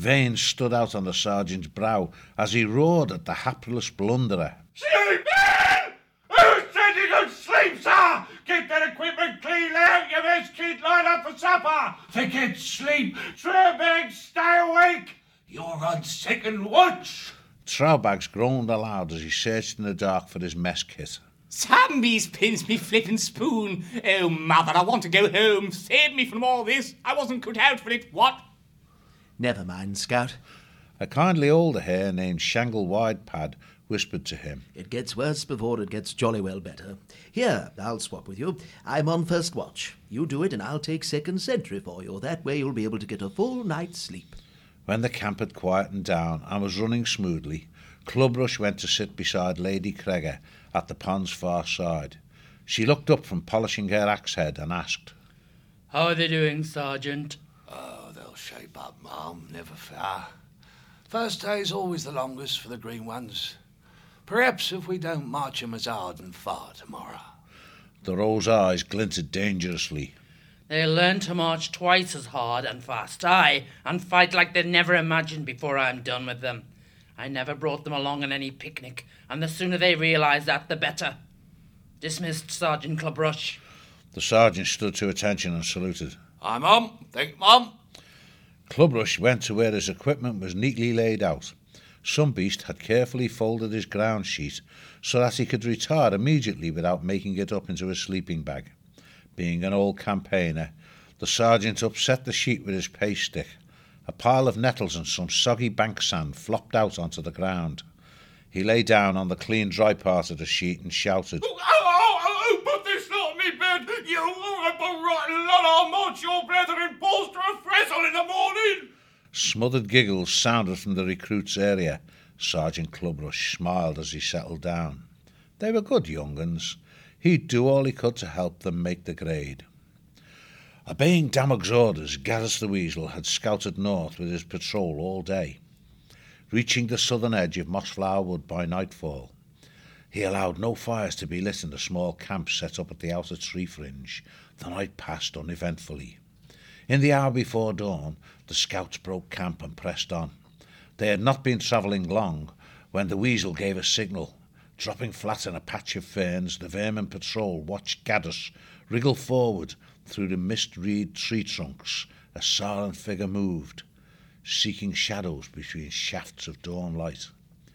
Veins stood out on the sergeant's brow as he roared at the hapless blunderer. Sleeping! Who said you could sleep, sir? Keep that equipment clean out, you mess kid line up for supper. Forget sleep. Trowbag, stay awake. You're on second watch. Trowbags groaned aloud as he searched in the dark for his mess kit. Sambies pins me flippin' spoon. Oh, mother, I want to go home. Save me from all this. I wasn't cut out for it, what? Never mind, Scout. A kindly older hare named Shangle Widepad whispered to him. It gets worse before it gets jolly well better. Here, I'll swap with you. I'm on first watch. You do it and I'll take second sentry for you. That way you'll be able to get a full night's sleep. When the camp had quietened down and was running smoothly, Clubrush went to sit beside Lady Cregger at the pond's far side. She looked up from polishing her axe head and asked, "How are they doing, Sergeant?" Oh, they'll shape up, Ma'am, never fear. First day's always the longest for the green ones. Perhaps if we don't march 'em as hard and far tomorrow. The rose eyes glinted dangerously. They learn to march twice as hard and fast, aye, and fight like they'd never imagined before I'm done with them. I never brought them along on any picnic, and the sooner they realise that, the better. Dismissed, Sergeant Clubrush. The sergeant stood to attention and saluted. Aye, Mum. Thank you, Mum. Clubrush went to where his equipment was neatly laid out. Some beast had carefully folded his ground sheet so that he could retire immediately without making it up into a sleeping bag. Being an old campaigner, the sergeant upset the sheet with his pace stick. A pile of nettles and some soggy bank sand flopped out onto the ground. He lay down on the clean dry part of the sheet and shouted, Put this lot on me bed, you horrible rotten lot. I'll march your brethren balls to a frizzle in the morning. Smothered giggles sounded from the recruits' area. Sergeant Clubrush smiled as he settled down. They were good young uns. He'd do all he could to help them make the grade. Obeying Dammock's orders, Garrus the Weasel had scouted north with his patrol all day. Reaching the southern edge of Mossflower Wood by nightfall, he allowed no fires to be lit in the small camp set up at the outer tree fringe. The night passed uneventfully. In the hour before dawn, the scouts broke camp and pressed on. They had not been travelling long when the Weasel gave a signal. Dropping flat in a patch of ferns, the vermin patrol watched Gaddis wriggle forward through the mist-reed tree trunks. A silent figure moved, seeking shadows between shafts of dawn light.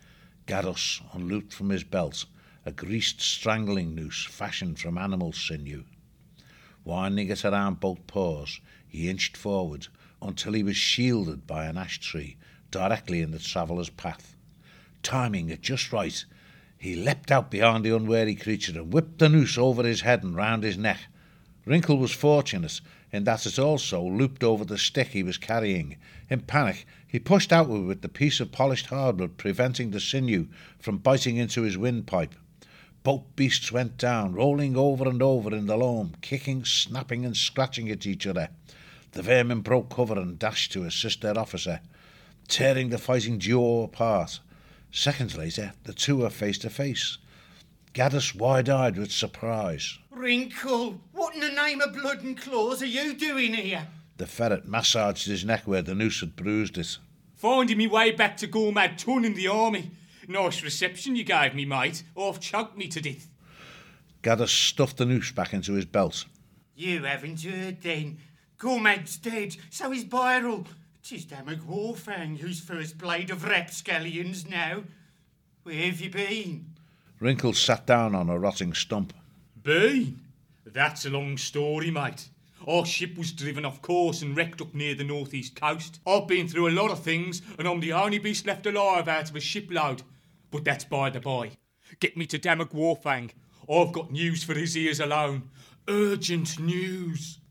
Gaddis unlooped from his belt a greased strangling noose fashioned from animal sinew. Winding it around both paws, he inched forward until he was shielded by an ash tree directly in the traveller's path. Timing it just right, he leapt out beyond the unwary creature and whipped the noose over his head and round his neck. Wrinkle was fortunate in that it also looped over the stick he was carrying. In panic, he pushed outward with the piece of polished hardwood, preventing the sinew from biting into his windpipe. Both beasts went down, rolling over and over in the loam, kicking, snapping and scratching at each other. The vermin broke cover and dashed to assist their officer, tearing the fighting duo apart. Seconds later, the two were face to face. Gaddis wide-eyed with surprise. Wrinkle, what in the name of blood and claws are you doing here? The ferret massaged his neck where the noose had bruised it. Finding me way back to Gormad Tun in the army. Nice reception you gave me, mate. Half choked me to death. Gaddis stuffed the noose back into his belt. You haven't heard then. Gormad's dead, so is Byrrel. 'Tis Dammock Warfang who's first blade of rapscallions now. Where have you been? Wrinkle sat down on a rotting stump. Been? That's a long story, mate. Our ship was driven off course and wrecked up near the northeast coast. I've been through a lot of things, and I'm the only beast left alive out of a shipload. But that's by the by. Get me to Dammock Warfang. I've got news for his ears alone. Urgent news.